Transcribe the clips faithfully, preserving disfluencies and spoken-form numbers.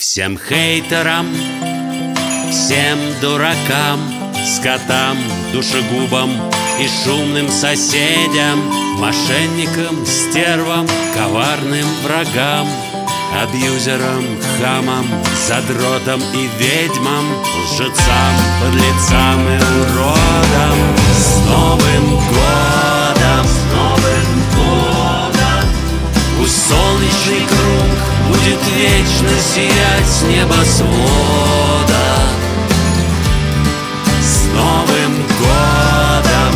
Всем хейтерам, всем дуракам, скотам, душегубам и шумным соседям, мошенникам, стервам, коварным врагам, абьюзерам, хамам, задротам и ведьмам, лжецам, подлецам и уродам. С Новым годом! С Новым годом! Пусть солнечный круг будет вечно сиять с небосвода. С Новым годом!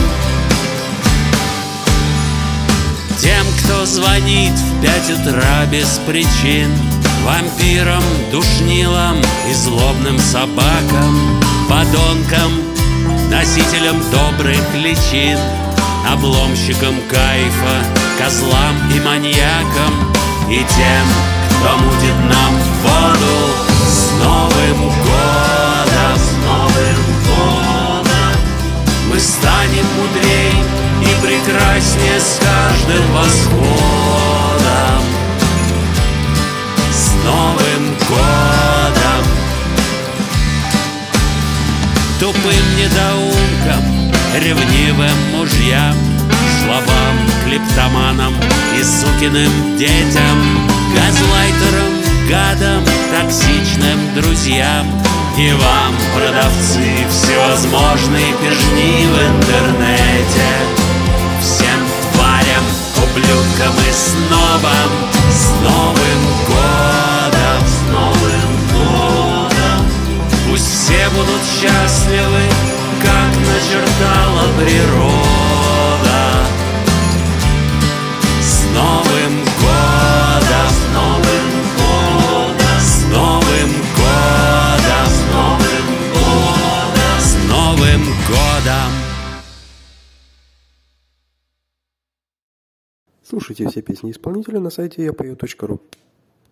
Тем, кто звонит в пять утра без причин, вампирам, душнилам и злобным собакам, подонкам, носителям добрых личин, обломщикам кайфа, козлам и маньякам, и тем, кто мутит нам воду. С Новым годом! С Новым годом! Мы станем мудрей и прекраснее с каждым восходом. С Новым годом! Тупым недоумкам, ревнивым мужьям, жлобам, клептоманам и сукиным детям, газлайтерам, гадам, токсичным друзьям, и вам, продавцы всевозможной пижни в интернете, всем тварям, ублюдкам и снобам. С Новым годом! С Новым годом! Пусть все будут счастливы, как начертала природа. С Новым годом! С Новым годом! С Новым годом! С Новым годом! С Новым годом! Слушайте все песни исполнителя на сайте я пою точка ру.